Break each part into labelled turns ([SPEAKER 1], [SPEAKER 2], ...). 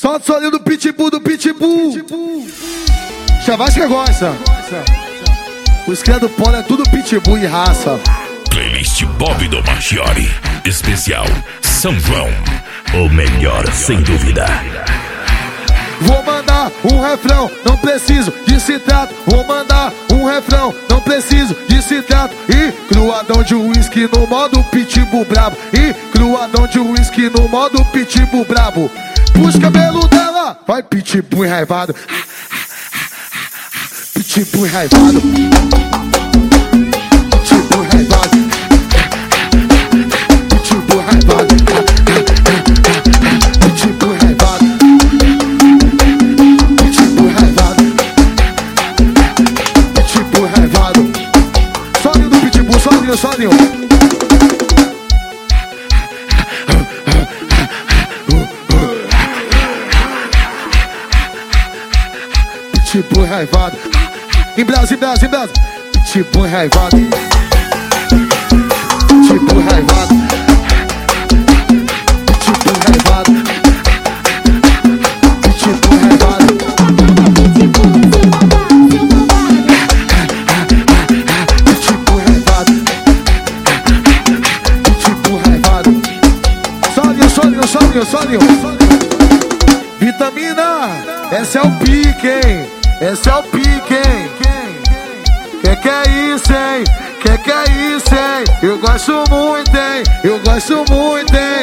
[SPEAKER 1] Solta o solinho do pitbull, Chavasca gosta. Os criados do polo é tudo pitbull e raça.
[SPEAKER 2] Playlist Bob do Marchiori. Especial São João. O melhor, sem dúvida.
[SPEAKER 1] Vou mandar um refrão, não preciso de citrato. Vou mandar um refrão, não preciso de citrato. E cruadão de uísque no modo pitbull brabo. E cruadão de uísque no modo pitbull brabo. Puxa o cabelo dela, vai pitbull enraivado. Pitbull enraivado. Pitbull enraivado. Pitbull enraivado. Pitbull enraivado. Pitbull enraivado. Pitbull enraivado. Solinho do pitbull, solinho. Pitbull enraivado. Em Brasil. Pitbull enraivado. Pitbull enraivado. Pitbull enraivado. Pitbull enraivado. Pitbull enraivado. Pitbull enraivado. Solinho. Vitamina, esse é o pique, hein? Esse é o pique, hein? Que é isso, hein? Que é isso, hein? Eu gosto muito, hein?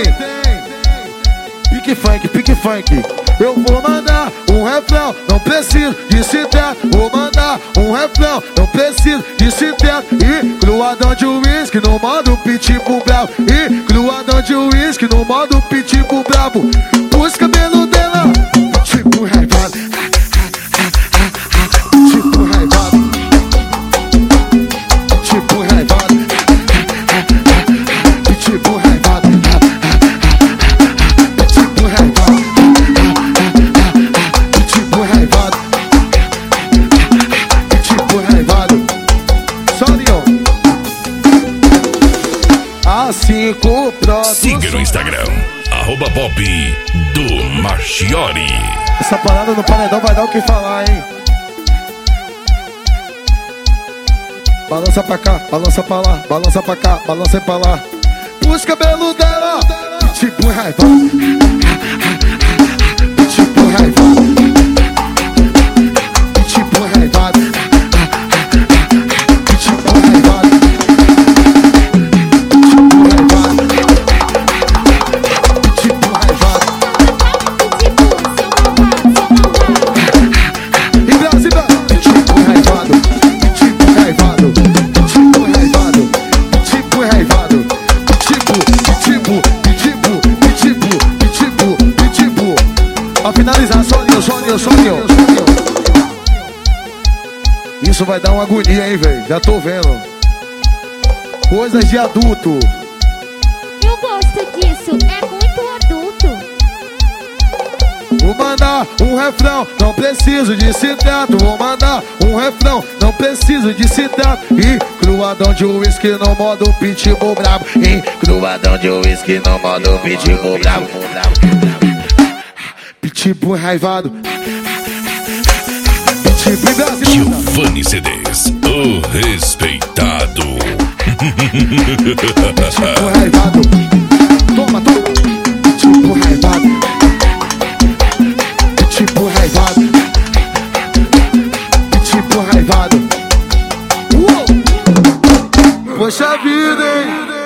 [SPEAKER 1] Pique funk. Eu vou mandar um refrão, não preciso de citrato. Vou mandar um refrão, não preciso de citrato. E cruadão de uísque no modo pitbull brabo. E cruadão de uísque no modo pitbull brabo. Puxa o cabelo dela, pitbull enraivado. Pitbull enraivado. Pitbull enraivado. Pitbull enraivado. Pitbull enraivado. Pitbull enraivado. Pitbull enraivado. Solinho. Assim com o próximo.
[SPEAKER 2] Siga no Instagram, @Bob do Marchiori.
[SPEAKER 1] Essa parada no paredão vai dar o que falar, hein? Balança pra cá, balança pra lá, balança pra cá, balança pra lá. Puxa o cabelo dela, pitbull enraivado. Pitbull enraivado. Pitbull enraivado. Pitbull enraivado. Pitbull enraivado. Pitbull enraivado. Em Brasil, pitbull enraivado. Pitbull enraivado. Pitbull enraivado. Pitbull enraivado. Pitbull. Pra finalizar, solinho. Isso vai dar uma agonia, hein, velho? Já tô vendo. Coisas de adulto.
[SPEAKER 3] Eu gosto disso, é muito adulto.
[SPEAKER 1] Vou mandar um refrão, não preciso de citrato. Vou mandar um refrão, não preciso de citrato. E cruadão de uísque no modo pitbull brabo. E cruadão de uísque no modo pitbull brabo. Pitbull enraivado. Pitbull Brasil.
[SPEAKER 2] Giovanni CDs, o respeitado.
[SPEAKER 1] Pitbull enraivado. Toma. Pitbull enraivado. Pitbull enraivado. Pitbull enraivado. Poxa vida, hein?